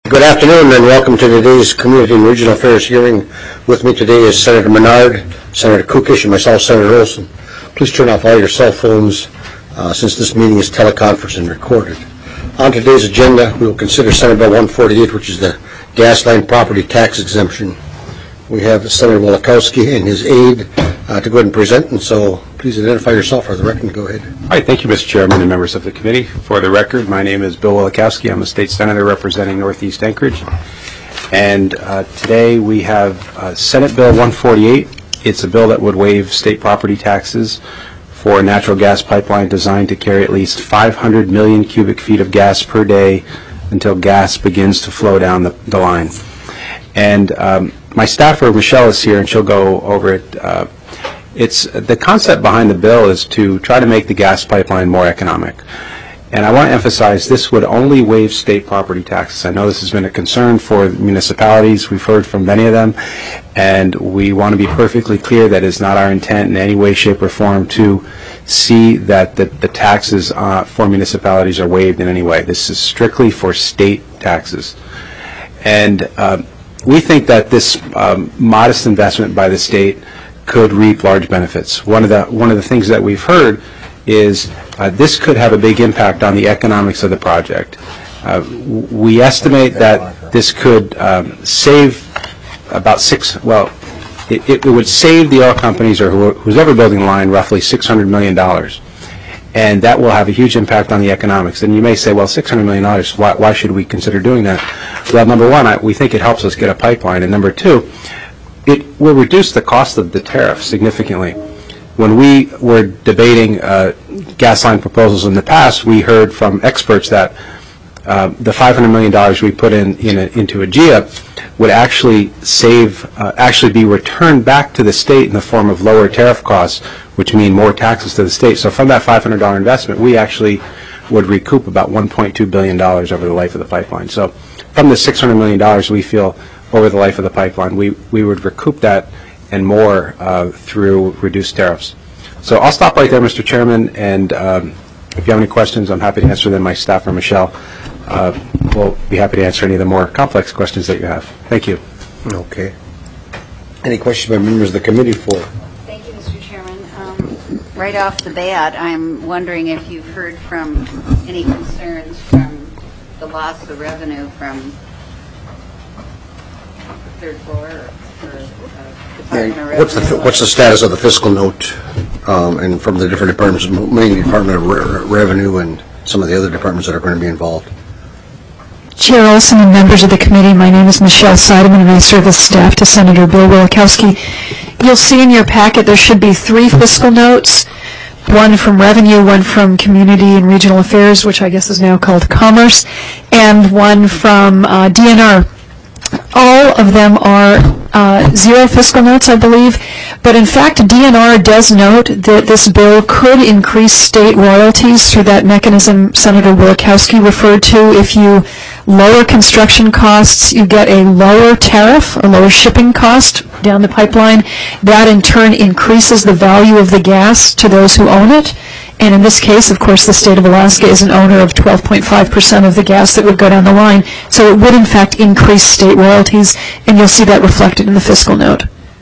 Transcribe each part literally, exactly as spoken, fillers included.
Good afternoon and welcome to today's Community and Regional Affairs hearing. With me today is Senator Menard, Senator Kukish, and myself, Senator Olson. Please turn off all your cell phones uh, since this meeting is teleconferenced and recorded. On today's agenda, we will consider Senate Bill one forty-eight, which is the gas line property tax exemption. We have Senator Wielechowski and his aide uh, to go ahead and present, and so please identify yourself for the record. Go ahead. All right, thank you, Mister Chairman and members of the committee. For the record, my name is Bill Wielechowski. I'm a state senator representing Northeast Anchorage. And uh, today we have uh, Senate Bill one forty-eight. It's a bill that would waive state property taxes for a natural gas pipeline designed to carry at least five hundred million cubic feet of gas per day until gas begins to flow down the, the line. And um, my staffer, Michelle, is here, and she'll go over it. Uh, It's the concept behind the bill is to try to make the gas pipeline more economic. And I want to emphasize this would only waive state property taxes. I know this has been a concern for municipalities. We've heard from many of them. And we want to be perfectly clear that it's not our intent in any way, shape, or form to see that the, the taxes uh, for municipalities are waived in any way. This is strictly for state taxes. And uh, we think that this um, modest investment by the state could reap large benefits. One of the one of the things that we've heard is uh, this could have a big impact on the economics of the project. Uh, we estimate that this could um, save about six. Well, it, it would save the oil companies or who, who's ever building the line roughly six hundred million dollars, and that will have a huge impact on the economics. And you may say, well, six hundred million dollars. Why, why should we consider doing that? Well, number one, I, we think it helps us get a pipeline, and number two, it will reduce the cost of the tariff significantly. When we were debating uh, gas line proposals in the past, we heard from experts that uh, the five hundred million dollars we put in, in a, into A G I A would actually save, uh, actually be returned back to the state in the form of lower tariff costs, which mean more taxes to the state. So from that five hundred dollar investment, we actually would recoup about one point two billion dollars over the life of the pipeline. So from the six hundred million dollars, we feel over the life of the pipeline, we, we would recoup that and more uh, through reduced tariffs. So I'll stop right there, Mister Chairman, and um, if you have any questions, I'm happy to answer them. My staffer, Michelle, uh, will be happy to answer any of the more complex questions that you have. Thank you. Okay. Any questions by members of the committee for? Thank you, Mister Chairman. Um, right off the bat, I'm wondering if you've heard from any concerns from the loss of revenue from third floor or, or uh, Department of What's the Revenue. what's the status of the fiscal note, um, and from the different departments, mainly Department of Re Revenue and some of the other departments that are going to be involved? Chair Olson and members of the committee, my name is Michelle Seidemann, and I serve as staff to Senator Bill Wielechowski. You'll see in your packet there should be three fiscal notes, one from Revenue, one from Community and Regional Affairs, which I guess is now called Commerce, and one from uh, D N R. All of them are uh, zero fiscal notes, I believe, but in fact D N R does note that this bill could increase state royalties through that mechanism Senator Wielechowski referred to. If you lower construction costs, you get a lower tariff, a lower shipping cost down the pipeline. That in turn increases the value of the gas to those who own it. And in this case, of course, the state of Alaska is an owner of twelve point five percent of the gas that would go down the line. So it would, in fact, increase state royalties, and you'll see that reflected in the fiscal note.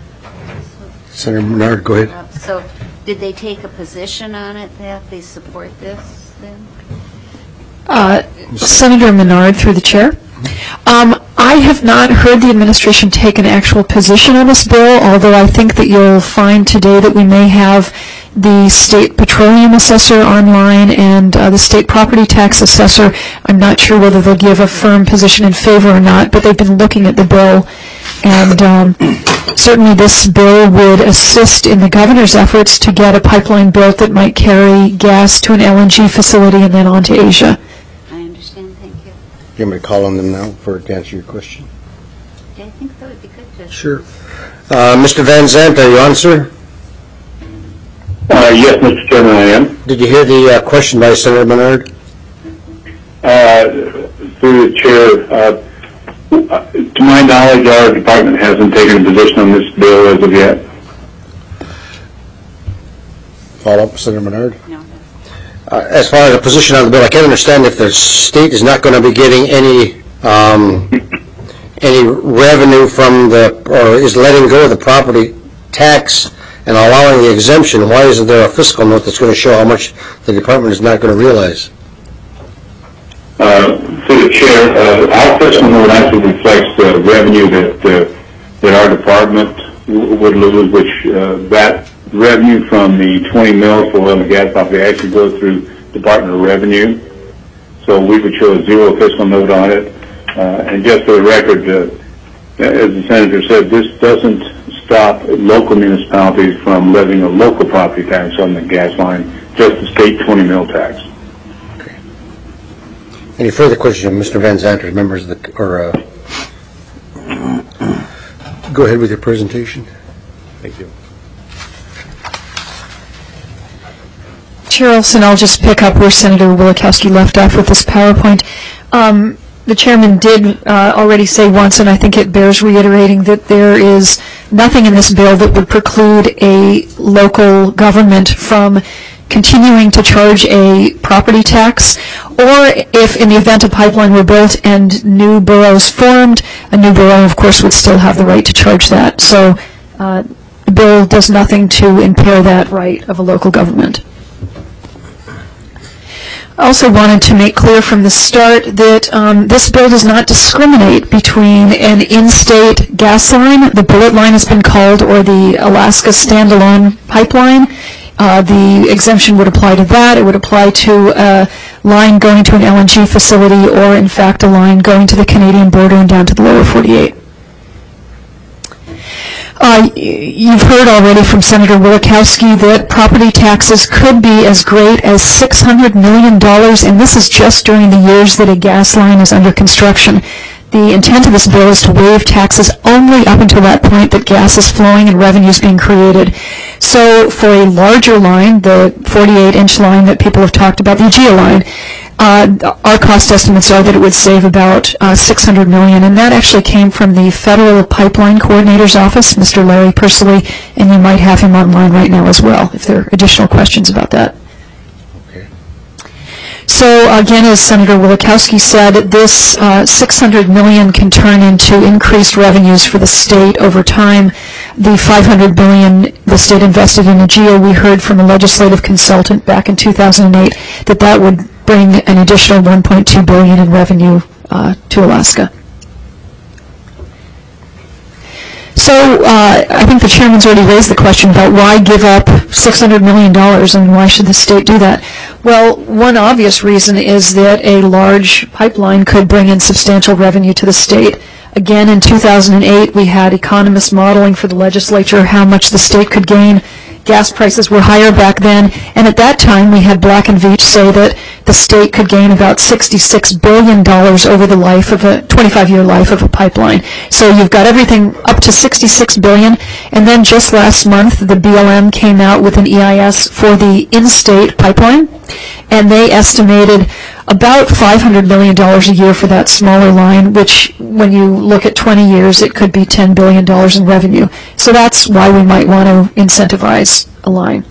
Senator Menard, go ahead. Uh, so did they take a position on it that they support this then? Uh, Senator Menard, through the chair. Um, I have not heard the administration take an actual position on this bill, although I think that you'll find today that we may have the state petroleum assessor online and uh, the state property tax assessor. I'm not sure whether they'll give a firm position in favor or not, but they've been looking at the bill. And um, certainly this bill would assist in the governor's efforts to get a pipeline built that might carry gas to an L N G facility and then on to Asia. I understand. Thank you. You want me to call on them now for to answer your question? Yeah, I think that would be good to. Sure. Uh, Mister Van Zandt, are you on, sir? Uh, yes, Mister Chairman, I am. Did you hear the uh, question by Senator Menard? Uh, through the chair, uh, to my knowledge, our department hasn't taken a position on this bill as of yet. Follow up, Senator Menard? No. Uh, as far as a position on the bill, I can't understand if the state is not going to be getting any um, any revenue from the, or is letting go of the property tax and allowing the exemption, why isn't there a fiscal note that's going to show how much the department is not going to realize? Uh, through the chair, uh, our fiscal note actually reflects the revenue that uh, that our department w- would lose, which uh, that revenue from the twenty mils for oil and gas property actually goes through Department of Revenue. So we would show a zero fiscal note on it. Uh, and just for the record, uh, as the senator said, this doesn't stop local municipalities from levying a local property tax on the gas line, just the state twenty mil tax. Okay. Any further questions, Mister Van Zandt, members of the, or, uh, go ahead with your presentation. Thank you. Chair Olson, I'll just pick up where Senator Wielechowski left off with this PowerPoint. Um, the chairman did uh, already say once, and I think it bears reiterating, that there is nothing in this bill that would preclude a local government from continuing to charge a property tax, or if in the event a pipeline were built and new boroughs formed, a new borough, of course, would still have the right to charge that. So uh, the bill does nothing to impair that right of a local government. I also wanted to make clear from the start that um, this bill does not discriminate between an in-state gas line, the Bullet Line has been called, or the Alaska Standalone Pipeline. Uh, the exemption would apply to that. It would apply to a line going to an L N G facility, or in fact a line going to the Canadian border and down to the lower forty-eight. Uh, you've heard already from Senator Wielechowski that property taxes could be as great as six hundred million dollars, and this is just during the years that a gas line is under construction. The intent of this bill is to waive taxes only up until that point that gas is flowing and revenue is being created. So for a larger line, the forty-eight inch line that people have talked about, the AGEA line, Uh, our cost estimates are that it would save about uh, six hundred million dollars, and that actually came from the Federal Pipeline Coordinator's Office, Mister Larry Pursley, and you might have him online right now as well if there are additional questions about that. Okay. So again, as Senator Wielechowski said, this uh, six hundred million dollars can turn into increased revenues for the state over time. The five hundred billion dollars the state invested in AGEA, we heard from a legislative consultant back in two thousand eight that that would bring an additional one point two billion dollars in revenue uh, to Alaska. So uh, I think the chairman's already raised the question about why give up six hundred million dollars and why should the state do that? Well, one obvious reason is that a large pipeline could bring in substantial revenue to the state. Again, in two thousand eight, we had economists modeling for the legislature how much the state could gain. Gas prices were higher back then, and at that time we had Black and Veatch say that the state could gain about sixty-six billion dollars over the life of a twenty-five year life of a pipeline. So you've got everything up to sixty-six billion dollars, and then just last month the B L M came out with an E I S for the in-state pipeline, and they estimated about five hundred million dollars a year for that smaller line, which when you look at twenty years, it could be ten billion dollars in revenue. So that's why we might want to incentivize a line.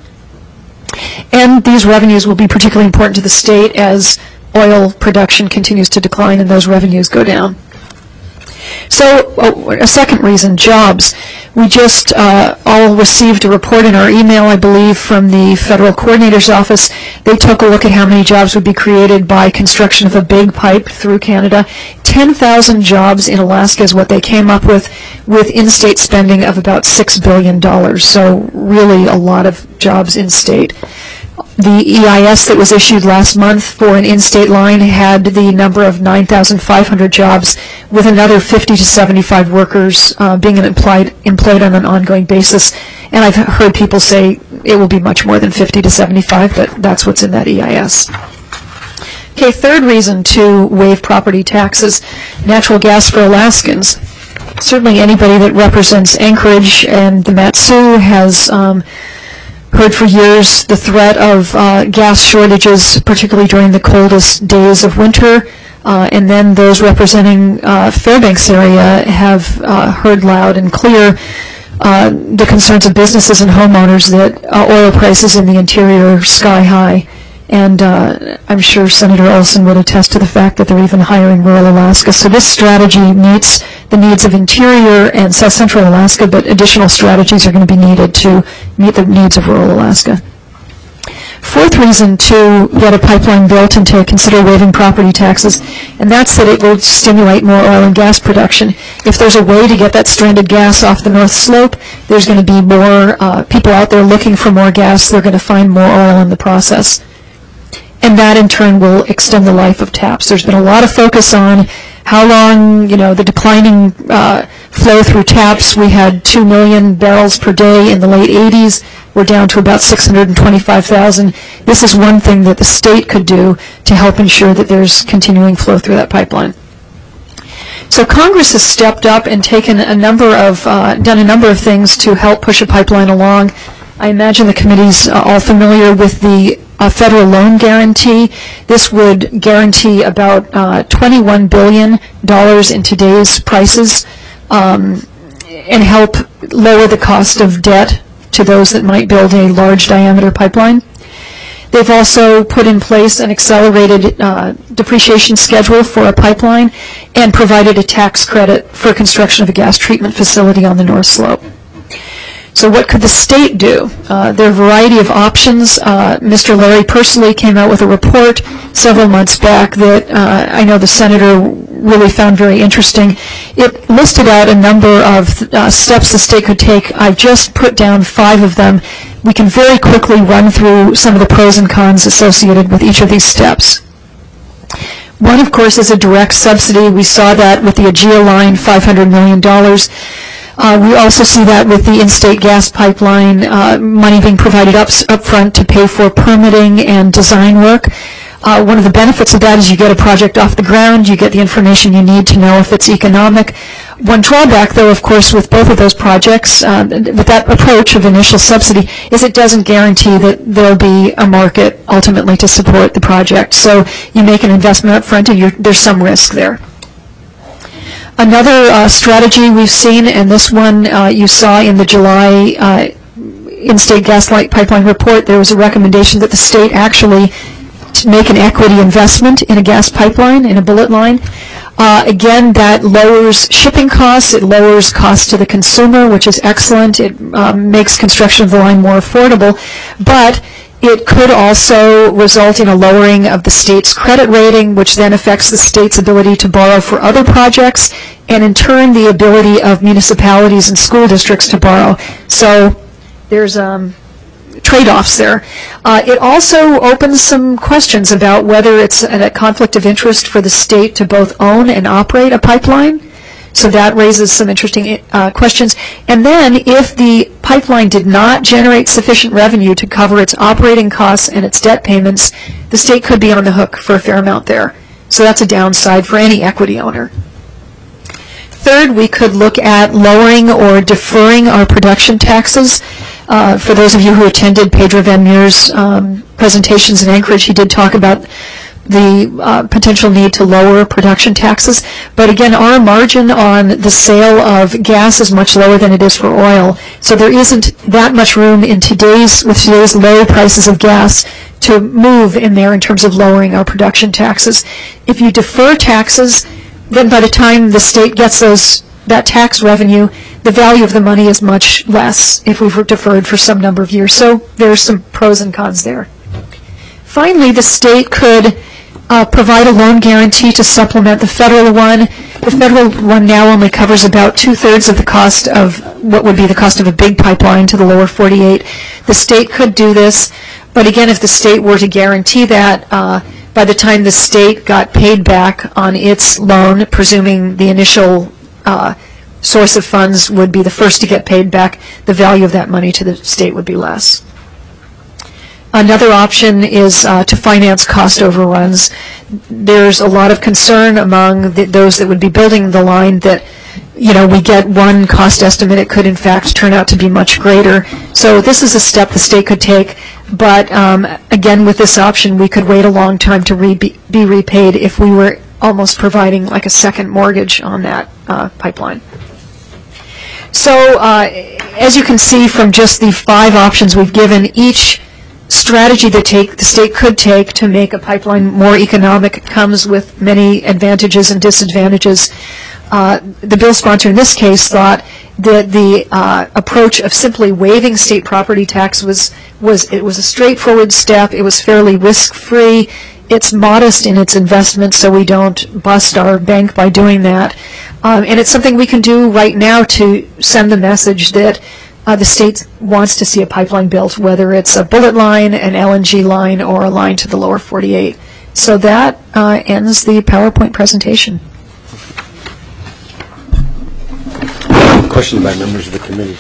And these revenues will be particularly important to the state as oil production continues to decline and those revenues go down. So oh, a second reason, jobs. We just uh, all received a report in our email, I believe, from the Federal Coordinator's Office. They took a look at how many jobs would be created by construction of a big pipe through Canada. ten thousand jobs in Alaska is what they came up with, with in-state spending of about six billion dollars. So really a lot of jobs in-state. The E I S that was issued last month for an in-state line had the number of nine thousand five hundred jobs, with another fifty to seventy-five workers uh, being employed, employed on an ongoing basis. And I've heard people say it will be much more than fifty to seventy-five, but that's what's in that E I S. Okay, third reason to waive property taxes, natural gas for Alaskans. Certainly anybody that represents Anchorage and the Mat-Su has um, heard for years the threat of uh, gas shortages, particularly during the coldest days of winter. Uh, and then those representing uh, Fairbanks area have uh, heard loud and clear uh, the concerns of businesses and homeowners that uh, oil prices in the interior are sky high. And uh, I'm sure Senator Olson would attest to the fact that they're even hiring rural Alaska. So this strategy meets the needs of interior and South Central Alaska, but additional strategies are going to be needed to meet the needs of rural Alaska. Fourth reason to get a pipeline built and to consider waiving property taxes, and that's that it will stimulate more oil and gas production. If there's a way to get that stranded gas off the North Slope, there's going to be more uh, people out there looking for more gas. They're going to find more oil in the process. And that, in turn, will extend the life of TAPS. There's been a lot of focus on how long, you know, the declining uh, flow through TAPS. We had two million barrels per day in the late eighties. We're down to about six hundred twenty-five thousand. This is one thing that the state could do to help ensure that there's continuing flow through that pipeline. So Congress has stepped up and taken a number of, uh, done a number of things to help push a pipeline along. I imagine the committee's uh, all familiar with the uh, federal loan guarantee. This would guarantee about uh, twenty-one billion dollars in today's prices um, and help lower the cost of debt to those that might build a large diameter pipeline. They've also put in place an accelerated uh, depreciation schedule for a pipeline and provided a tax credit for construction of a gas treatment facility on the North Slope. So what could the state do? Uh, there are a variety of options. Uh, Mister Larry Pursley came out with a report several months back that uh, I know the senator really found very interesting. It listed out a number of uh, steps the state could take. I've just put down five of them. We can very quickly run through some of the pros and cons associated with each of these steps. One, of course, is a direct subsidy. We saw that with the Agea line, five hundred million dollars. Uh, we also see that with the in-state gas pipeline, uh, money being provided up, up front to pay for permitting and design work. Uh, one of the benefits of that is you get a project off the ground, you get the information you need to know if it's economic. One drawback, though, of course, with both of those projects, uh, with that approach of initial subsidy, is it doesn't guarantee that there'll be a market ultimately to support the project. So you make an investment up front and you're, there's some risk there. Another uh, strategy we've seen, and this one uh, you saw in the July uh, in-state gas light pipeline report, there was a recommendation that the state actually to make an equity investment in a gas pipeline, in a bullet line. Uh, again, that lowers shipping costs, it lowers costs to the consumer, which is excellent. It um, makes construction of the line more affordable, but it could also result in a lowering of the state's credit rating, which then affects the state's ability to borrow for other projects, and in turn the ability of municipalities and school districts to borrow. So there's um, trade-offs there. Uh, it also opens some questions about whether it's a conflict of interest for the state to both own and operate a pipeline. So that raises some interesting uh, questions. And then if the pipeline did not generate sufficient revenue to cover its operating costs and its debt payments, the state could be on the hook for a fair amount there. So that's a downside for any equity owner. Third, we could look at lowering or deferring our production taxes. Uh, for those of you who attended Pedro Van Meer's um, presentations in Anchorage, he did talk about the uh, potential need to lower production taxes. But again, our margin on the sale of gas is much lower than it is for oil. So there isn't that much room in today's, with today's low prices of gas, to move in there in terms of lowering our production taxes. If you defer taxes, then by the time the state gets those that tax revenue, the value of the money is much less if we've deferred for some number of years. So there's some pros and cons there. Finally, the state could uh, provide a loan guarantee to supplement the federal one. The federal one now only covers about two-thirds of the cost of what would be the cost of a big pipeline to the lower forty-eight. The state could do this, but again, if the state were to guarantee that, uh, by the time the state got paid back on its loan, presuming the initial uh, source of funds would be the first to get paid back, the value of that money to the state would be less. Another option is uh, to finance cost overruns. There's a lot of concern among the, those that would be building the line that, you know, we get one cost estimate, it could in fact turn out to be much greater. So this is a step the state could take, but um, again, with this option, we could wait a long time to re be, be repaid if we were almost providing like a second mortgage on that uh, pipeline. So uh, as you can see from just the five options we've given, each strategy that take, the state could take to make a pipeline more economic comes with many advantages and disadvantages. Uh, the bill sponsor in this case thought that the uh, approach of simply waiving state property tax was, was it was a straightforward step. It was fairly risk-free. It's modest in its investment, so we don't bust our bank by doing that. Um, and it's something we can do right now to send the message that uh, the state wants to see a pipeline built, whether it's a bullet line, an L N G line, or a line to the lower forty-eight. So that uh, ends the PowerPoint presentation. Questions by members of the committee?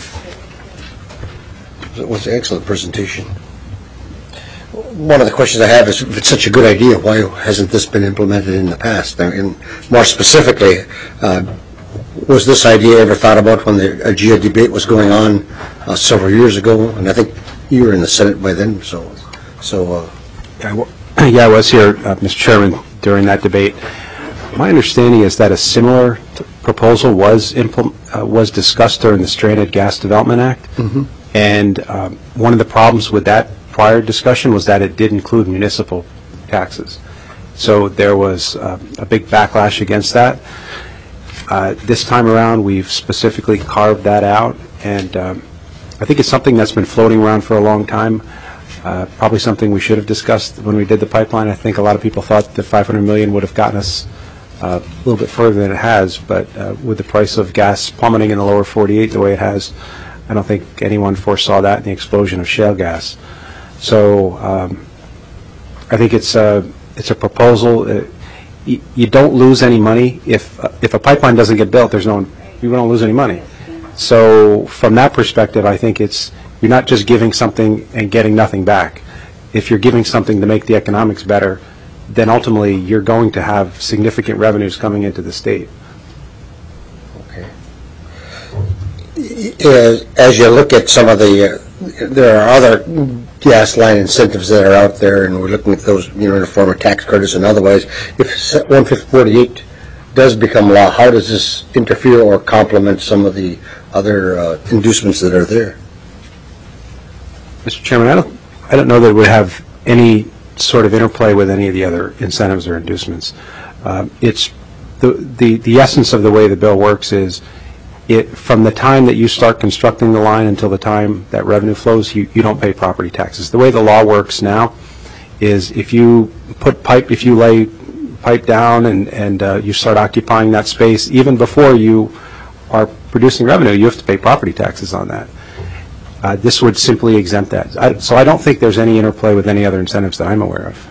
It was an excellent presentation. One of the questions I have is, if it's such a good idea, why hasn't this been implemented in the past? And more specifically, uh, was this idea ever thought about when the A G I A debate was going on uh, several years ago? And I think you were in the Senate by then, so... so. Uh, Yeah, I w- yeah, I was here, uh, Mister Chairman, during that debate. My understanding is that a similar t- proposal was impl- uh, was discussed during the Stranded Gas Development Act, mm-hmm. and um, one of the problems with that prior discussion was that it did include municipal taxes. So there was uh, a big backlash against that. Uh, this time around, we've specifically carved that out, and um, I think it's something that's been floating around for a long time. Uh, probably something we should have discussed when we did the pipeline. I think a lot of people thought that five hundred million dollars would have gotten us uh, a little bit further than it has, but uh, with the price of gas plummeting in the lower forty-eight the way it has, I don't think anyone foresaw that in the explosion of shale gas. So um, I think it's a, it's a proposal. Uh, y- you don't lose any money. If, uh, if a pipeline doesn't get built, there's no, you don't lose any money. So from that perspective, I think it's, you're not just giving something and getting nothing back. If you're giving something to make the economics better, then ultimately you're going to have significant revenues coming into the state. Okay. As, as you look at some of the, uh, there are other gas line incentives that are out there, and we're looking at those, you know, in the form of tax credits and otherwise. If one fifty forty-eight does become law, how does this interfere or complement some of the other uh, inducements that are there? Mister Chairman, I don't, I don't know that it would have any sort of interplay with any of the other incentives or inducements. Um, it's the, the the essence of the way the bill works is it from the time that you start constructing the line until the time that revenue flows, you, you don't pay property taxes. The way the law works now is if you put pipe, if you lay pipe down and and uh, you start occupying that space, even before you are producing revenue, you have to pay property taxes on that. Uh, this would simply exempt that. I, so I don't think there's any interplay with any other incentives that I'm aware of.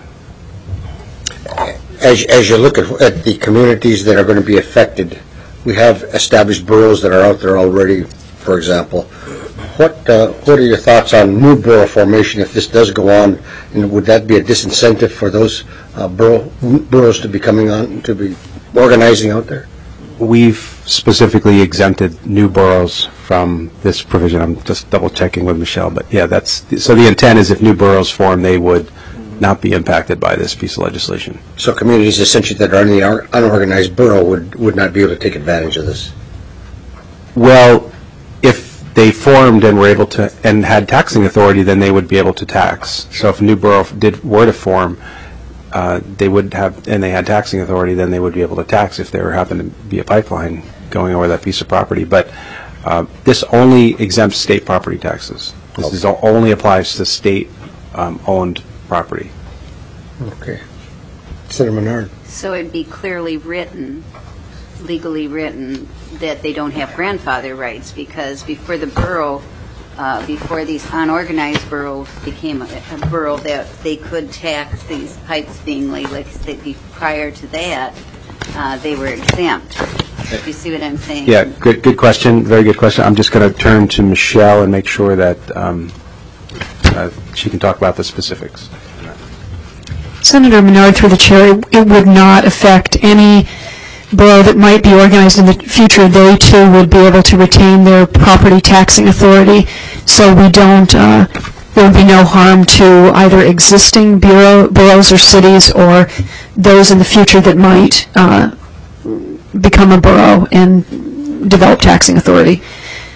As, as you look at, at the communities that are going to be affected, we have established boroughs that are out there already, for example. What uh, what are your thoughts on new borough formation if this does go on? And would that be a disincentive for those uh, borough, boroughs to be coming on, to be organizing out there? We've specifically exempted new boroughs from this provision. I'm just double checking with Michelle, but yeah, that's so the intent is if new boroughs form, they would not be impacted by this piece of legislation. So communities essentially that are in the unorganized borough would, would not be able to take advantage of this? Well, if they formed and were able to and had taxing authority, then they would be able to tax. So if a new borough did were to form, uh, they would have, and they had taxing authority, then they would be able to tax if there happened to be a pipeline going over that piece of property. But uh, this only exempts state property taxes. This is, only applies to state-owned um, property. Okay. Senator Menard. So it'd be clearly written, legally written, that they don't have grandfather rights, because before the borough, uh, before these unorganized boroughs became a, a borough, that they could tax these pipes being laid, like they, prior to that, uh, they were exempt. Do you see what I'm saying? Yeah, good, good question. Very good question. I'm just going to turn to Michelle and make sure that um, uh, she can talk about the specifics. Senator Menard, through the chair, it would not affect any borough that might be organized in the future. They too would be able to retain their property taxing authority, so we don't, uh, there would be no harm to either existing bureau, boroughs or cities or those in the future that might uh, become a borough and develop taxing authority.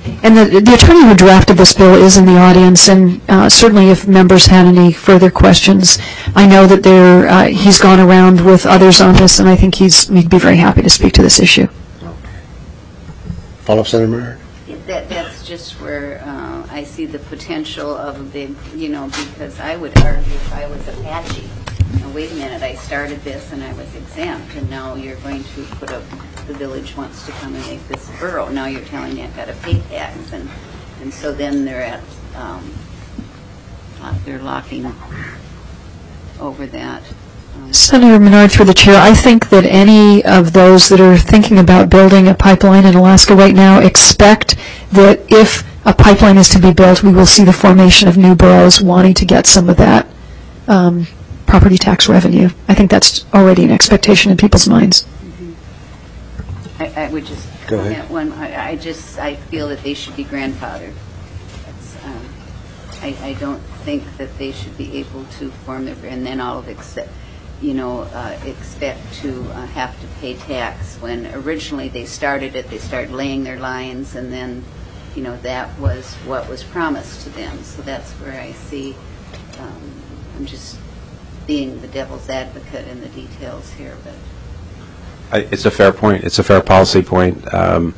And the, the attorney who drafted this bill is in the audience, and uh, certainly if members had any further questions, I know that there, uh, he's gone around with others on this, and I think he's, he'd be very happy to speak to this issue. Follow-up, Senator Menard? That, that's just where uh, I see the potential of a big, you know, because I would argue if I was Apache, now, wait a minute, I started this and I was exempt, and now you're going to put up, the village wants to come and make this a borough. Now you're telling me I've got to pay tax, and, and so then they're at, um, uh, they're locking over that. Um, Senator Menard, through the chair, I think that any of those that are thinking about building a pipeline in Alaska right now expect that if a pipeline is to be built, we will see the formation of new boroughs wanting to get some of that um, property tax revenue. I think that's already an expectation in people's minds. I, I would just Go ahead. comment one. I, I just I feel that they should be grandfathered. That's, um, I, I don't think that they should be able to form their and then all of accept, you know, uh, expect to uh, have to pay tax when originally they started it. They started laying their lines, and then, you know, that was what was promised to them. So that's where I see. Um, I'm just being the devil's advocate in the details here, but. I- It's a fair point. It's a fair policy point. Um,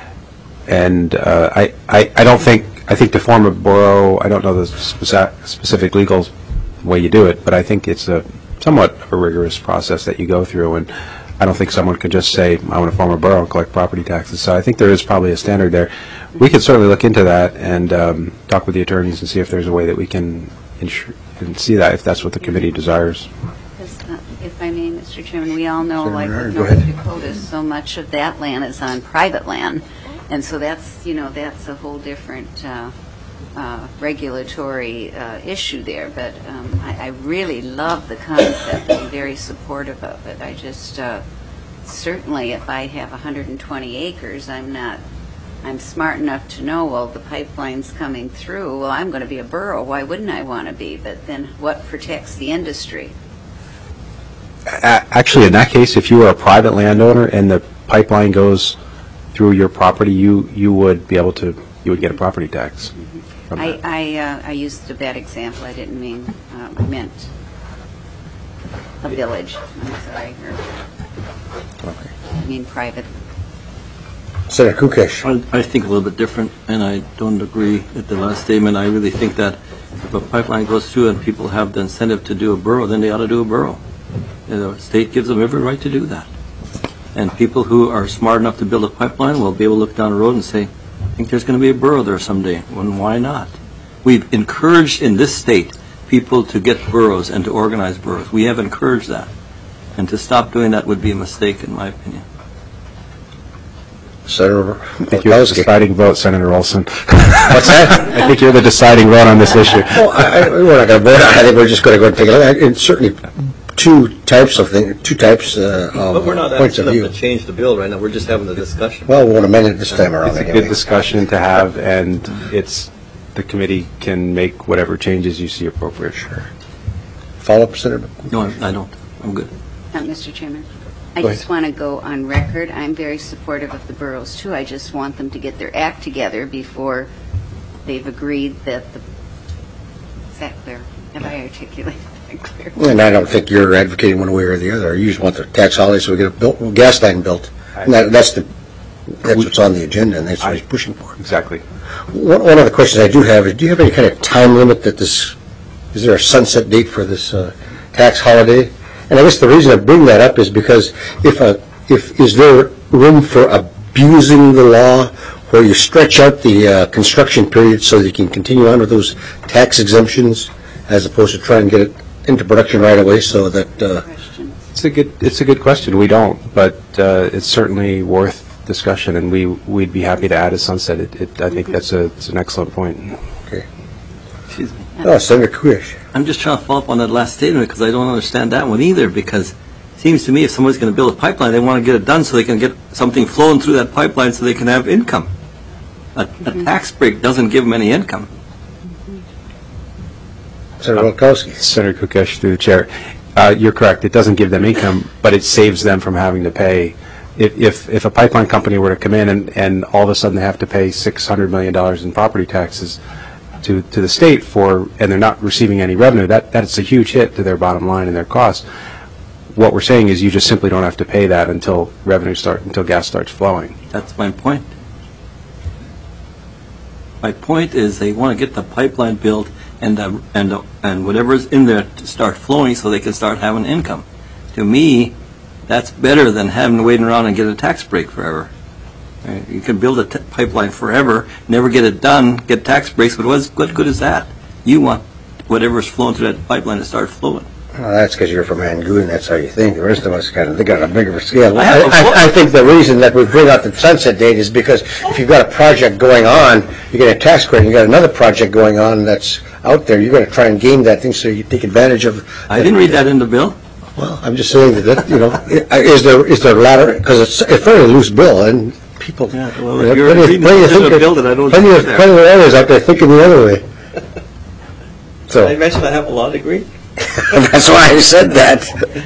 And uh, I, I I don't think, I think to form a borough, I don't know the speci- specific legal way you do it, but I think it's a somewhat of a rigorous process that you go through, and I don't think someone could just say, I want to form a borough and collect property taxes. So I think there is probably a standard there. We could certainly look into that and um, talk with the attorneys and see if there's a way that we can ensure, and see that if that's what the committee desires. Because, uh, if I may, Mister Chairman, we all know, Senator like Menard, with go North ahead. Dakota, so much of that land is on private land. And so that's, you know, that's a whole different uh, uh, regulatory uh, issue there. But um, I, I really love the concept. I'm very supportive of it. I just, uh, certainly if I have one hundred twenty acres, I'm not, I'm smart enough to know, well, the pipeline's coming through, well, I'm going to be a borough. Why wouldn't I want to be? But then what protects the industry? A- Actually, in that case, if you were a private landowner and the pipeline goes through your property, you, you would be able to, you would get a property tax from I, that. I, uh, I used a bad example. I didn't mean, um, I meant a village. I'm sorry. Or, Okay. I mean private. Senator Kukesh. I I think a little bit different, and I don't agree with the last statement. I really think that if a pipeline goes through and people have the incentive to do a borough, then they ought to do a borough. And the state gives them every right to do that. And people who are smart enough to build a pipeline will be able to look down the road and say, I think there's going to be a borough there someday. Well, why not? We've encouraged in this state people to get boroughs and to organize boroughs. We have encouraged that. And to stop doing that would be a mistake, in my opinion. Senator I think you're the Bilkowski. deciding vote, Senator Olson. What's that? I think you're the deciding vote on this issue. Well, I, I- we're not going to vote on it. I think we're just going to go and take a look. And certainly, two types of things, two types uh, But we're not of points of asking them view. to change the bill right now, we're just having a discussion. Well, we won't amend it this time around It's a anyway. good discussion to have, and it's, the committee can make whatever changes you see appropriate. Sure. Follow-up, Senator? No, I I don't. I'm good. Uh, Mister Chairman, I Go just want to go on record. I'm very supportive of the boroughs, too. I just want them to get their act together before they've agreed that the, is that clear? Have I articulated that clear? And I don't think you're advocating one way or the other. You just want the tax holiday so we get a built, gas line built. And that, that's the, that's what's on the agenda, and that's what he's pushing for. Exactly. One, one of the questions I do have is, do you have any kind of time limit that this, is there a sunset date for this uh, tax holiday? And I guess the reason I bring that up is because if a, if, is there room for abusing the law where you stretch out the uh, construction period so that you can continue on with those tax exemptions as opposed to trying to get it into production right away so that, uh, Questions? It's a good, it's a good question. We don't, but uh, it's certainly worth discussion, and we, we'd be happy to add a sunset. It, it, I think that's a, it's an excellent point. okay. Excuse me. Oh, Senator Kuish. I'm just trying to follow up on that last statement because I don't understand that one either, because it seems to me if somebody's going to build a pipeline, they want to get it done so they can get something flowing through that pipeline so they can have income. A, a tax break doesn't give them any income. Senator Wilkowski. Senator Kukesh, through the chair. Uh, You're correct. It doesn't give them income, but it saves them from having to pay if, if, if a pipeline company were to come in and, and all of a sudden they have to pay six hundred million dollars in property taxes to, to the state for, and they're not receiving any revenue, that, that's a huge hit to their bottom line and their costs. What we're saying is you just simply don't have to pay that until revenue start, until gas starts flowing. That's my point. My point is they want to get the pipeline built and the, and the, and whatever's in there to start flowing so they can start having income. To me, that's better than having to wait around and get a tax break forever. Uh, You can build a t- pipeline forever, never get it done, get tax breaks, but what's, what good is that? You want whatever's flowing through that pipeline to start flowing. Well, that's because you're from Angoon, that's how you think. The rest of us kind of think on a bigger scale. I I, have a full- I, I think the reason that we bring out the sunset date is because if you've got a project going on, you get a tax credit, you got another project going on that's out there, you're going to try and game that thing so you take advantage of. I didn't read that in the bill. Well, I'm just saying that, that you know, is there, is there ladder, because it's a fairly loose bill, and people, Yeah, well, there if are you're plenty of- reading plenty of the thinkers- bill that I don't plenty see of, there. plenty of areas out there thinking the other way. So. I mentioned I have a law degree. That's why I said that.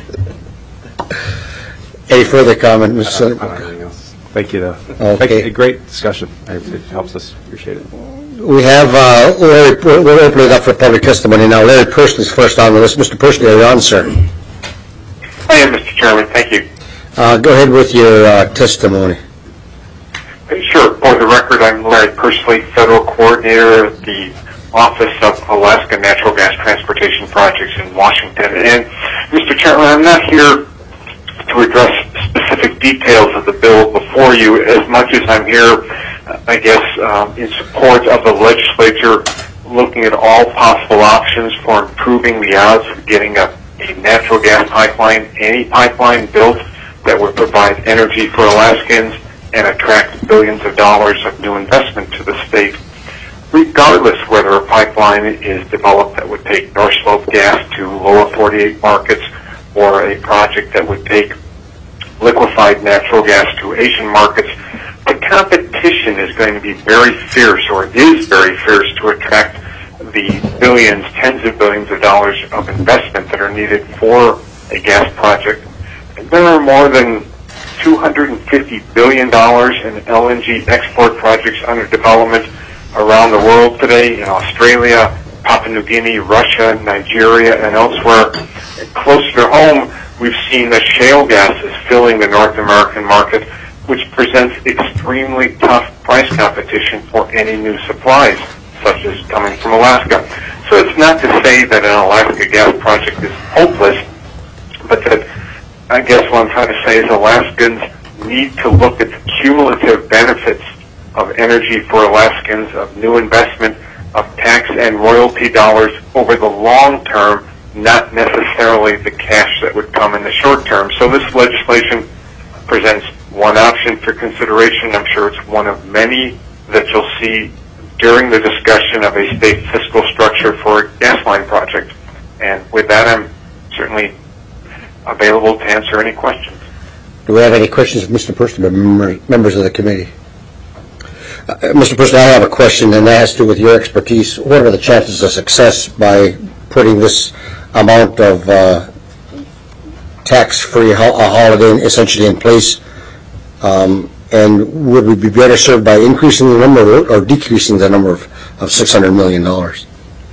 Any further comment, Mister I Senator? don't have anything else. Thank you, though. Okay. Thank you. Great discussion. I- It helps us. Appreciate it. We have, uh, Larry, we'll open it up for public testimony now. Larry Person is first on the list. Mister Person, are you on, sir? I am, Mister Chairman. Thank you. Uh, Go ahead with your uh, testimony. Sure. For the record, I'm Larry Persley, Federal Coordinator of the Office of Alaska Natural Gas Transportation Projects in Washington. And, Mister Chairman, I'm not here to address specific details of the bill before you as much as I'm here, uh, I guess, um, in support of the legislature looking at all possible options for improving the odds of getting a, a natural gas pipeline, any pipeline built that would provide energy for Alaskans and attract billions of dollars of new investment to the state, regardless whether a pipeline is developed that would take North Slope gas to lower forty-eight markets or a project that would take liquefied natural gas to Asian markets. The competition is going to be very fierce, or it is very fierce, to attract the billions, tens of billions of dollars of investment that are needed for a gas project. And there are more than two hundred fifty billion dollars in L N G export projects under development around the world today, in Australia, Papua New Guinea, Russia, Nigeria, and elsewhere. And closer to home, we've seen that shale gas is filling the North American market, which presents extremely tough price competition for any new supplies, such as coming from Alaska. So it's not to say that an Alaska gas project is hopeless, but that I guess what I'm trying to say is Alaskans need to look at the cumulative benefits of energy for Alaskans, of new investment, of tax and royalty dollars over the long term, not necessarily the cash that would come in the short term. So this legislation presents one option for consideration. I'm sure it's one of many that you'll see during the discussion of a state fiscal structure for a gas line project. And with that, I'm certainly available to answer any questions. Do we have any questions of Mister Person, members of the committee? Uh, Mister Person, I have a question, and that has to do with your expertise. What are the chances of success by putting this amount of uh, tax-free ho- uh, holiday essentially in place? Um, and would we be better served by increasing the number or decreasing the number of, of six hundred million dollars?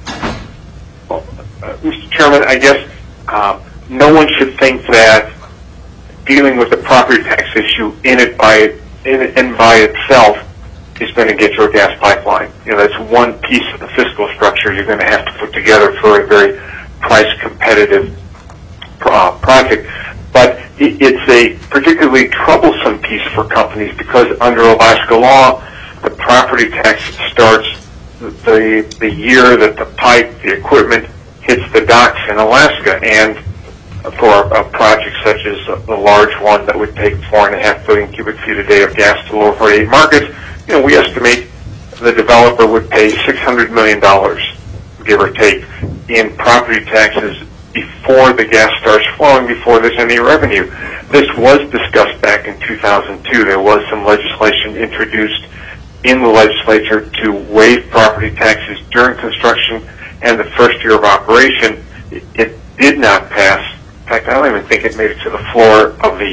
Well, uh, Mister Chairman, I guess uh, no one should think that dealing with the property tax issue in it by in and by itself is going to get you a gas pipeline. You know, that's one piece of the fiscal structure you're going to have to put together for a very price competitive uh, project. But it, it's a particularly troublesome piece for companies because under Alaska law, the property tax starts the the year that the pipe, the equipment hits the docks in Alaska. And for a project such as the large one that would take four and a half billion cubic feet a day of gas to lower forty-eight markets, you know, we estimate the developer would pay six hundred million dollars, give or take, in property taxes before the gas starts flowing, before there's any revenue. This was discussed back in two thousand two. There was some legislation introduced in the legislature to waive property taxes during construction and the first year of operation. It, it did not pass. In fact, I don't even think it made it to the floor of the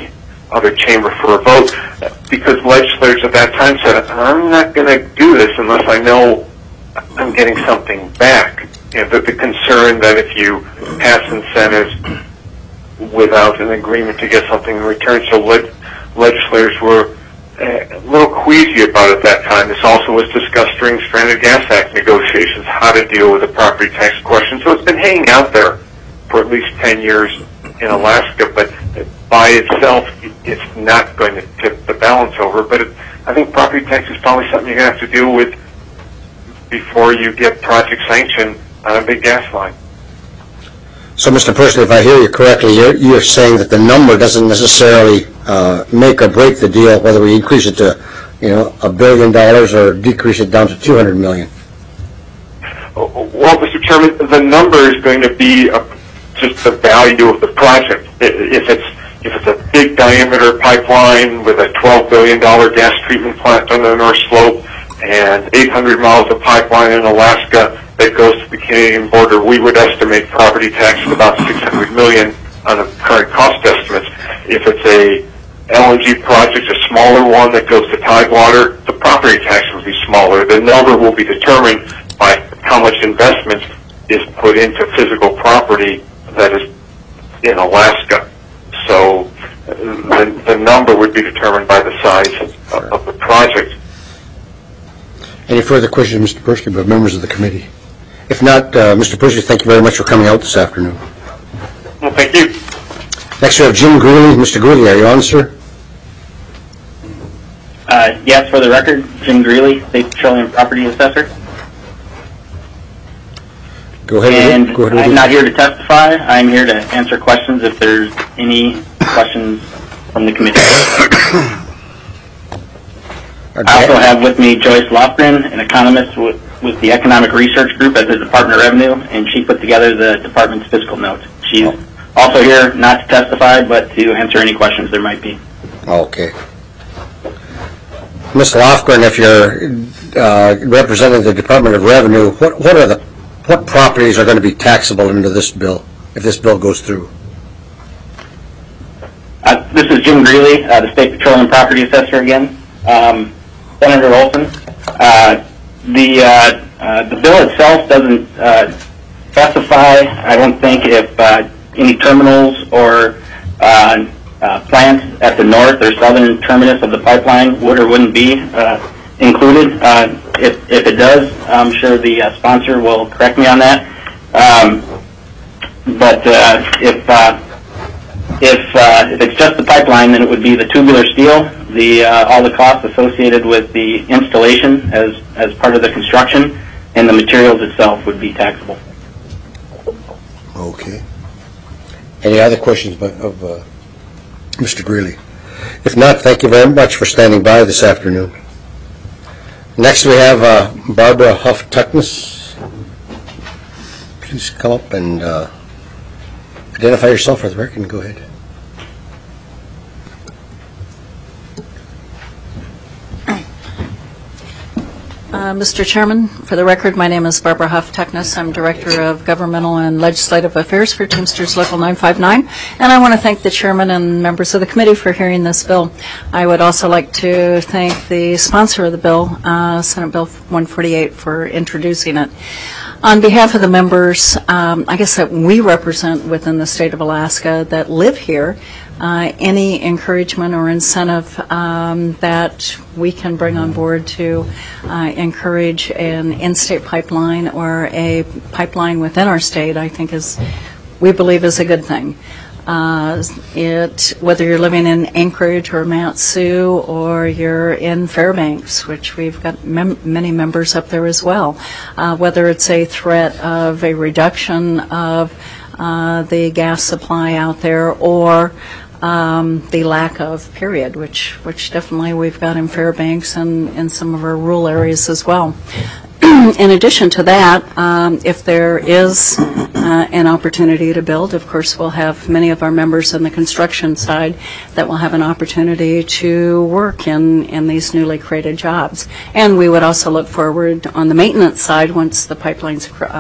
other chamber for a vote, because legislators at that time said, I'm not going to do this unless I know I'm getting something back. You know, the, the concern that if you pass incentives without an agreement to get something in return, so leg- legislators were a little queasy about it at that time. This also was discussed during Stranded Gas Act negotiations, how to deal with the property tax question. So it's been hanging out there for at least ten years in Alaska, but by itself, it's not going to tip the balance over. But it, I think property tax is probably something you're going to have to deal with before you get project sanction on a big gas line. So, Mister Pursley, if I hear you correctly, you're, you're saying that the number doesn't necessarily uh, make or break the deal, whether we increase it to, you know, a billion dollars or decrease it down to two hundred million. Well, Mister Chairman, the number is going to be a, just the value of the project. If it's if it's a big diameter pipeline with a twelve billion dollars gas treatment plant on the North Slope and eight hundred miles of pipeline in Alaska that goes to the Canadian border, we would estimate property tax of about six hundred million dollars on the current cost estimates. If it's a L N G project, a smaller one that goes to Tidewater, the property tax will be smaller. The number will be determined by how much investment is put into physical property that is in Alaska. So the, the number would be determined by the size of, of the project. Any further questions, Mister Pursley, by members of the committee? If not, uh, Mister Pursley, thank you very much for coming out this afternoon. Well, thank you. Next we have Jim Greeley. Mister Greeley, are you on, sir? Uh, yes, for the record, Jim Greeley, State Petroleum Property Assessor. Go ahead. And go ahead I'm not here to testify. I'm here to answer questions if there's any questions from the committee. I also have with me Joyce Lofgren, an economist with, with the Economic Research Group at the Department of Revenue, and she put together the department's fiscal note. She's oh. also here not to testify, but to answer any questions there might be. Okay. Miz Lofgren, if you're uh, representing the Department of Revenue, what, what are the what properties are going to be taxable under this bill if this bill goes through? Uh, this is Jim Greeley, uh, the State Petroleum Property Assessor again. Um, Senator Olson, uh, the uh, uh, the bill itself doesn't uh, specify, I don't think, if uh, any terminals or uh, uh, plants at the north or southern terminus of the pipeline would or wouldn't be uh, included. Uh, if, if it does, I'm sure the uh, sponsor will correct me on that. Um, but uh, if uh, if uh, if it's just the pipeline, then it would be the tubular steel, the uh, all the costs associated with the installation as as part of the construction, and the materials itself would be taxable. Okay. Any other questions by, of uh, Mister Greeley? If not, thank you very much for standing by this afternoon. Next we have uh, Barbara Huff-Tuckness. Please come up and uh, identify yourself for the record and go ahead. Uh, Mister Chairman, for the record, my name is Barbara Huff-Tuckness. I'm Director of Governmental and Legislative Affairs for Teamsters Local nine five nine, and I want to thank the Chairman and members of the committee for hearing this bill. I would also like to thank the sponsor of the bill, uh, Senate Bill one forty-eight, for introducing it. On behalf of the members, um, I guess that we represent within the state of Alaska that live here, Uh, any encouragement or incentive um, that we can bring on board to uh, encourage an in-state pipeline or a pipeline within our state, I think is, we believe is a good thing. Uh, it, whether you're living in Anchorage or Mount Sioux or you're in Fairbanks, which we've got mem- many members up there as well, uh, whether it's a threat of a reduction of uh, the gas supply out there or Um, the lack of, period, which which definitely we've got in Fairbanks and in some of our rural areas as well. In addition to that, um, if there is uh, an opportunity to build, of course we'll have many of our members on the construction side that will have an opportunity to work in, in these newly created jobs. And we would also look forward on the maintenance side once the pipeline's uh,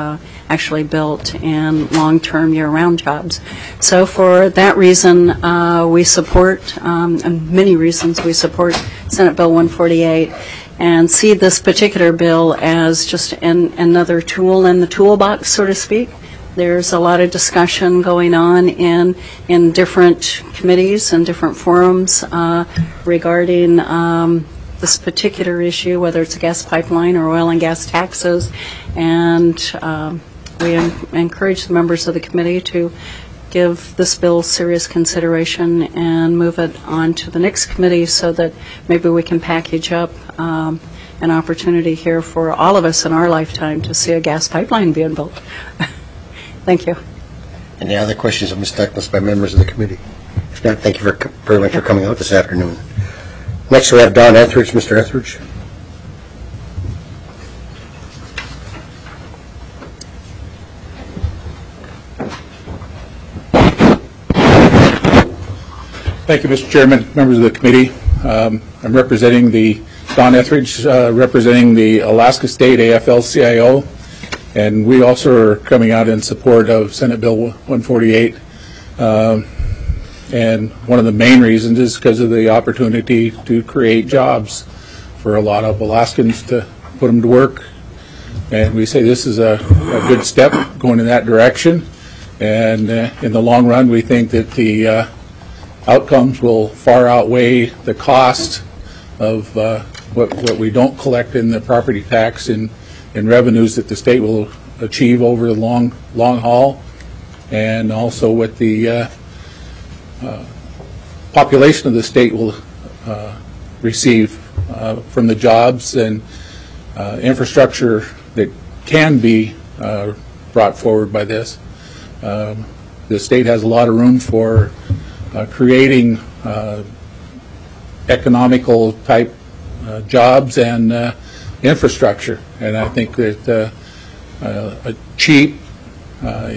actually built and long-term year-round jobs. So for that reason, uh, we support, um, and many reasons we support Senate Bill one forty-eight, and see this particular bill as just an, another tool in the toolbox, so to speak. There's a lot of discussion going on in in different committees and different forums uh, regarding um, this particular issue, whether it's a gas pipeline or oil and gas taxes, and um, we en- encourage the members of the committee to give this bill serious consideration and move it on to the next committee so that maybe we can package up um, an opportunity here for all of us in our lifetime to see a gas pipeline being built. Thank you. Any other questions of Miz Teclis by members of the committee? If not, thank you very, very much for coming out this afternoon. Next, we have Don Etheridge. Mister Etheridge. Thank you, Mister Chairman, members of the committee. Um, I'm representing the, Don Etheridge, uh, representing the Alaska State A F L C I O, and we also are coming out in support of Senate Bill one forty-eight. Um, and one of the main reasons is because of the opportunity to create jobs for a lot of Alaskans, to put them to work. And we say this is a, a good step going in that direction. And uh, in the long run, we think that the uh, outcomes will far outweigh the cost of uh, what, what we don't collect in the property tax and, and revenues that the state will achieve over the long, long haul, and also what the uh, uh, population of the state will uh, receive uh, from the jobs and uh, infrastructure that can be uh, brought forward by this. Um, the state has a lot of room for uh, creating uh, economical type uh, jobs and uh, infrastructure, and I think that uh, uh, a cheap uh,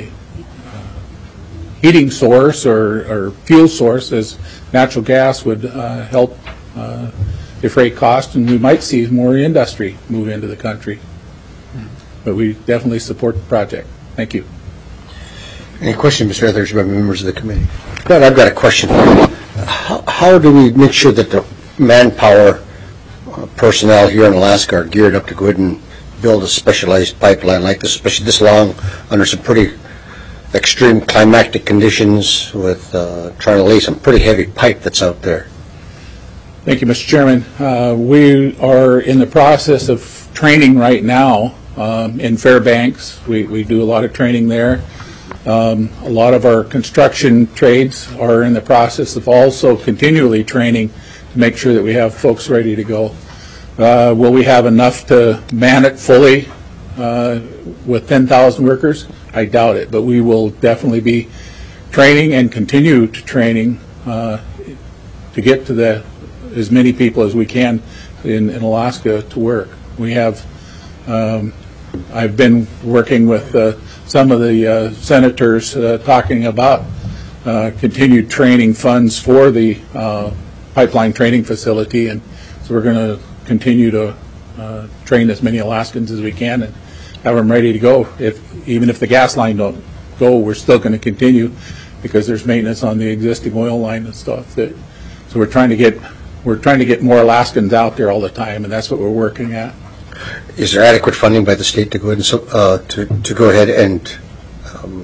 heating source or, or fuel source as natural gas would uh, help uh, defray cost, and we might see more industry move into the country. But we definitely support the project. Thank you. Any questions, Mister Etheridge, by members of the committee? Brad, I've got a question for you. How, how do we make sure that the manpower uh, personnel here in Alaska are geared up to go ahead and build a specialized pipeline like this, especially this long, under some pretty extreme climatic conditions, with uh, trying to lay some pretty heavy pipe that's out there? Thank you, Mister Chairman. Uh, we are in the process of training right now um, in Fairbanks. We, we do a lot of training there. Um, a lot of our construction trades are in the process of also continually training to make sure that we have folks ready to go. Uh, will we have enough to man it fully uh, with ten thousand workers? I doubt it, but we will definitely be training and continue to training uh, to get to the as many people as we can in, in Alaska to work. We have, um, I've been working with uh, some of the uh, senators uh, talking about uh, continued training funds for the uh, pipeline training facility, and so we're going to continue to uh, train as many Alaskans as we can and have them ready to go. If even if the gas line don't go, we're still going to continue because there's maintenance on the existing oil line and stuff. That so we're trying to get we're trying to get more Alaskans out there all the time, and that's what we're working at. Is there adequate funding by the state to go ahead and so, uh, to to go ahead and um,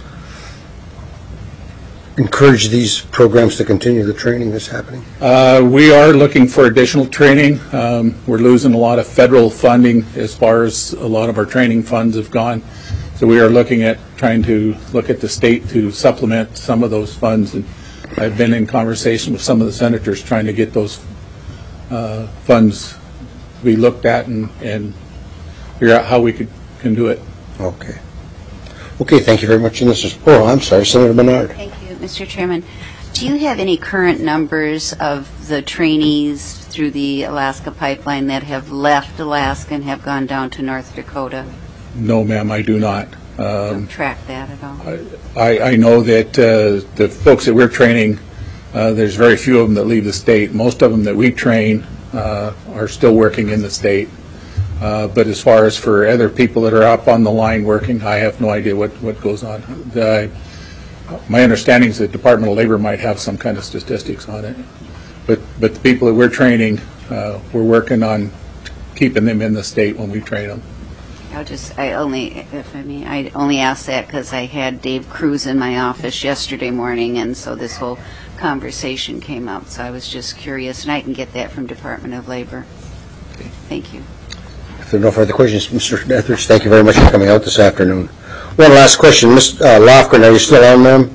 encourage these programs to continue the training that's happening? Uh, we are looking for additional training. Um, we're losing a lot of federal funding as far as a lot of our training funds have gone. So we are looking at trying to look at the state to supplement some of those funds. And I've been in conversation with some of the senators trying to get those uh, funds to be looked at and, and figure out how we could can do it. Okay. Okay, thank you very much. And this is, oh, I'm sorry, Senator Menard. Thank you, Mister Chairman. Do you have any current numbers of the trainees through the Alaska pipeline that have left Alaska and have gone down to North Dakota? No, ma'am, I do not. Um, Don't track that at all? I, I know that uh, the folks that we're training, uh, there's very few of them that leave the state. Most of them that we train uh, are still working in the state. Uh, But as far as for other people that are up on the line working, I have no idea what, what goes on. The- My understanding is that Department of Labor might have some kind of statistics on it. But, but the people that we're training, uh, we're working on keeping them in the state when we train them. I'll just, I only, if I mean, I only asked that because I had Dave Cruz in my office yesterday morning, and so this whole conversation came up. So I was just curious, and I can get that from Department of Labor. Okay. Thank you. If there are no further questions, Mister Etheridge, thank you very much for coming out this afternoon. One last question. Miz Uh, Lofgren, are you still on, ma'am?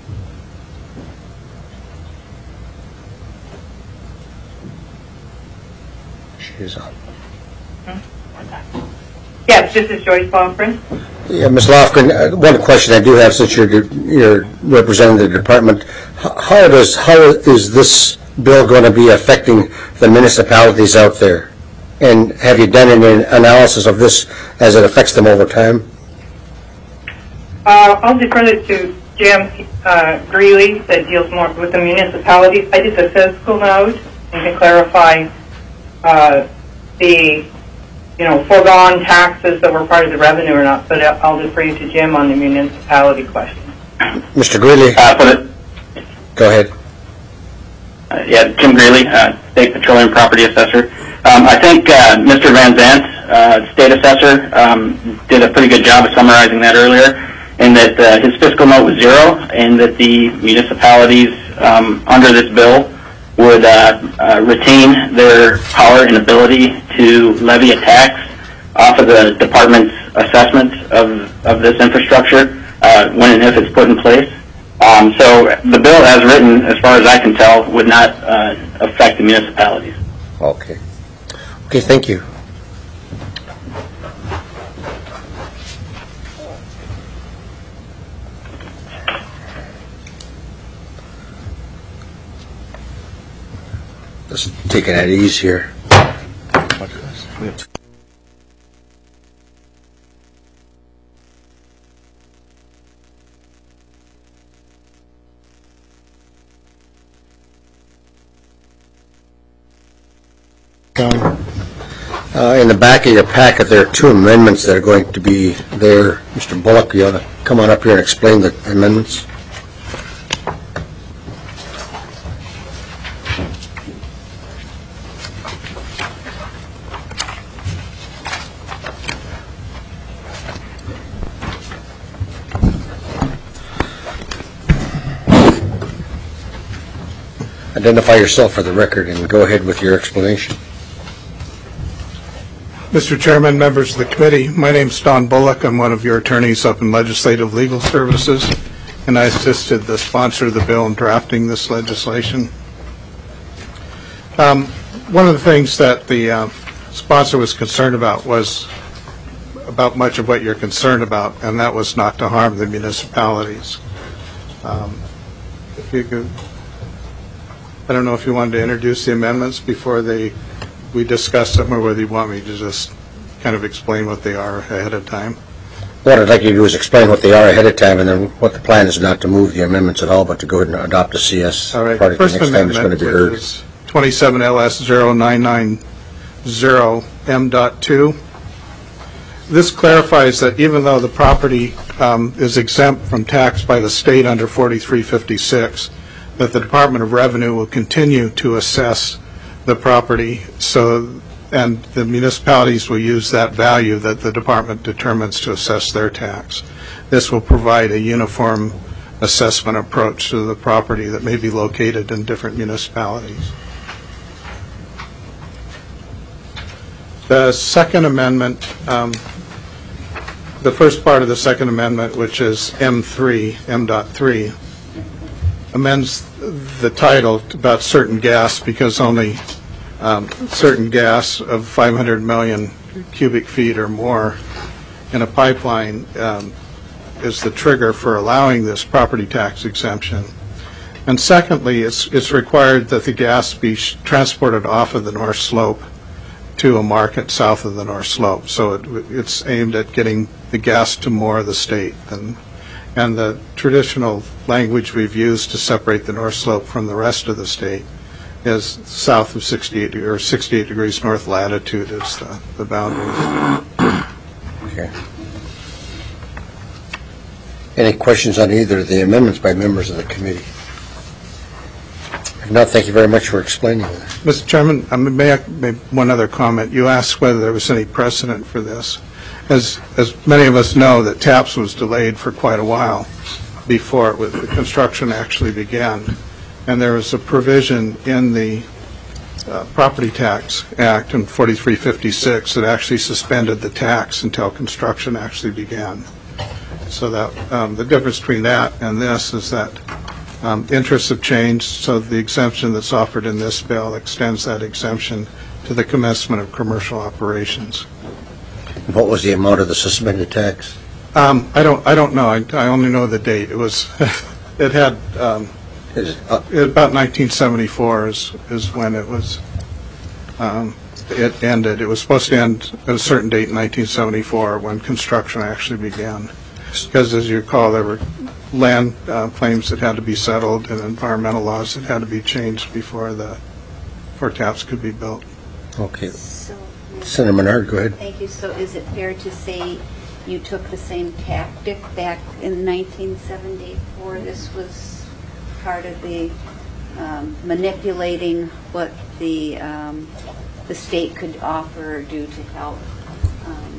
She is on. Yes, this is Joyce Lofgren. Yeah, Miz Lofgren, uh, one question I do have, since you're, you're representing the department, H- how does, how is this bill going to be affecting the municipalities out there? And have you done any analysis of this as it affects them over time? Uh, I'll defer it to Jim uh, Greeley that deals more with the municipalities. I did the fiscal note and can clarify uh, the, you know, foregone taxes that were part of the revenue or not, but I'll defer you to Jim on the municipality question. Mister Greeley? Uh, for the, Go ahead. uh, yeah, Jim Greeley, uh, State Petroleum Property Assessor. Um, I think uh, Mister Van Zandt, uh, State Assessor, um, did a pretty good job of summarizing that earlier, in that uh, his fiscal note was zero, and that the municipalities um, under this bill would uh, uh, retain their power and ability to levy a tax off of the department's assessment of, of this infrastructure uh, when and if it's put in place. Um, so the bill as written, as far as I can tell, would not uh, affect the municipalities. Okay. Okay, thank you. Just taking it at ease here. Uh, in the back of your packet, there are two amendments that are going to be there. Mister Bullock, you ought to come on up here and explain the amendments. Identify yourself for the record and go ahead with your explanation. Mister Chairman, members of the committee, my name is Don Bullock. I'm one of your attorneys up in Legislative Legal Services, and I assisted the sponsor of the bill in drafting this legislation. Um, one of the things that the uh, sponsor was concerned about was about much of what you're concerned about, and that was not to harm the municipalities. Um, if you could, I don't know if you wanted to introduce the amendments before they we discuss them, or whether you want me to just kind of explain what they are ahead of time. What I'd like you to do is explain what they are ahead of time, and then what the plan is, not to move the amendments at all, but to go ahead and adopt the C S All right. product the First next time it's going to amendment, be which heard. is twenty-seven L S zero nine nine zero M dot two. This clarifies that even though the property um, is exempt from tax by the state under forty-three fifty-six, that the Department of Revenue will continue to assess the property, so and the municipalities will use that value that the department determines to assess their tax. This will provide a uniform assessment approach to the property that may be located in different municipalities. The Second Amendment, um, the first part of the Second Amendment, which is M three, M dot three, amends the title about certain gas, because only um, certain gas of five hundred million cubic feet or more in a pipeline um, is the trigger for allowing this property tax exemption. And secondly, it's, it's required that the gas be sh- transported off of the North Slope to a market south of the North Slope. So it, it's aimed at getting the gas to more of the state than and the traditional language we've used to separate the North Slope from the rest of the state is south of sixty-eight, or sixty-eight degrees north latitude is the, the boundary. Okay. Any questions on either of the amendments by members of the committee? If not, thank you very much for explaining that. Mister Chairman, I may I make one other comment. You asked whether there was any precedent for this. As as many of us know, that TAPS was delayed for quite a while before it was, the construction actually began. And there was a provision in the uh, Property Tax Act in forty-three fifty-six that actually suspended the tax until construction actually began. So that um, the difference between that and this is that um, interests have changed, so the exemption that's offered in this bill extends that exemption to the commencement of commercial operations. What was the amount of the suspended tax? Um, I don't. I don't know. I, I only know the date. It was. It had. Um, is it, uh, it, about nineteen seventy-four is is when it was. Um, it ended. It was supposed to end at a certain date in nineteen seventy-four when construction actually began. Because, as you recall, there were land uh, claims that had to be settled and environmental laws that had to be changed before the before TAPS could be built. Okay. So, Senator Menard, go ahead. Thank you. So is it fair to say you took the same tactic back in nineteen seventy-four? This was part of the um, manipulating what the um, the state could offer or do to help um,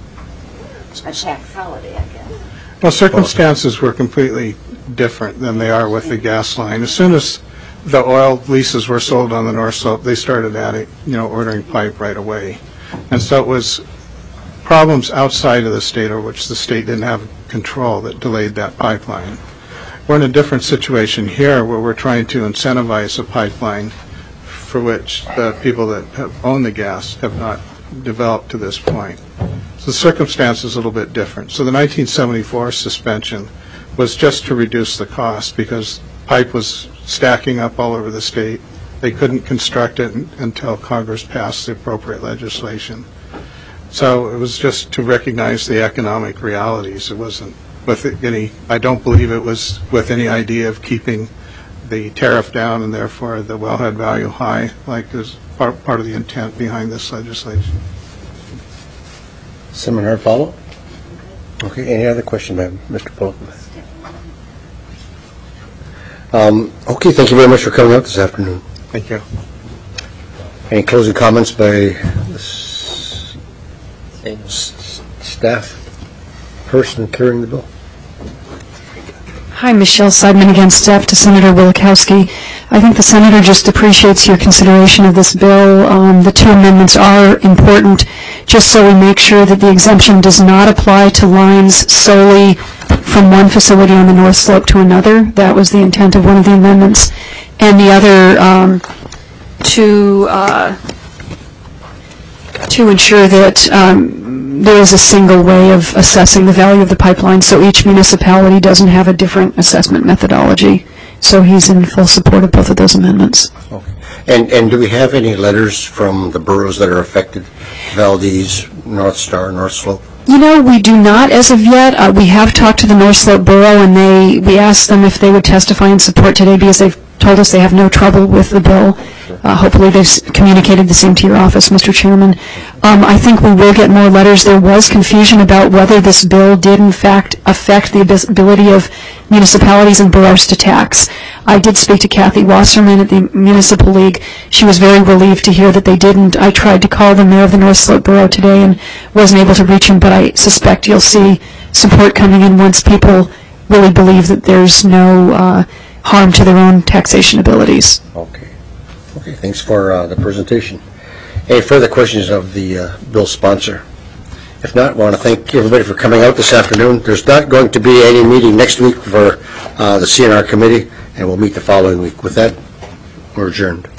a tax holiday, I guess. Well, circumstances were completely different than they are with the gas line. As soon as the oil leases were sold on the North Slope, they started adding, you know, ordering pipe right away. And so it was problems outside of the state, or which the state didn't have control, that delayed that pipeline. We're in a different situation here where we're trying to incentivize a pipeline for which the people that have owned the gas have not developed to this point. So the circumstance is a little bit different. So the nineteen seventy-four suspension was just to reduce the cost because pipe was stacking up all over the state. They couldn't construct it until Congress passed the appropriate legislation. So it was just to recognize the economic realities. It wasn't with any, I don't believe it was with any idea of keeping the tariff down and therefore the wellhead value high, like is part, part of the intent behind this legislation. Senator follow? Okay, any other question, ma'am? Mister Polk? Um, okay, thank you very much for coming out this afternoon. Thank you. Any closing comments by the s- s- staff person carrying the bill? Hi, Michelle Seidman again, staff to Senator Wielechowski. I think the Senator just appreciates your consideration of this bill. Um, the two amendments are important, just so we make sure that the exemption does not apply to lines solely from one facility on the North Slope to another. That was the intent of one of the amendments. And the other, um, to uh, to ensure that um, there is a single way of assessing the value of the pipeline, so each municipality doesn't have a different assessment methodology. So he's in full support of both of those amendments. Okay. And and do we have any letters from the boroughs that are affected? Valdez, North Star, North Slope? You know, we do not as of yet. Uh, we have talked to the North Slope Borough, and they we asked them if they would testify in support today because they've told us they have no trouble with the bill. Uh, hopefully they've s- communicated the same to your office, Mister Chairman. Um, I think we will get more letters. There was confusion about whether this bill did in fact affect the abis- ability of municipalities and boroughs to tax. I did speak to Kathy Wasserman at the Municipal League. She was very relieved to hear that they didn't. I tried to call the mayor of the North Slope Borough today and wasn't able to reach him, but I suspect you'll see support coming in once people really believe that there's no uh, harm to their own taxation abilities. Okay. Okay, thanks for uh, the presentation. Any further questions of the uh, bill sponsor? If not, I want to thank everybody for coming out this afternoon. There's not going to be any meeting next week for uh, the C N R committee, and we'll meet the following week. With that, we're adjourned.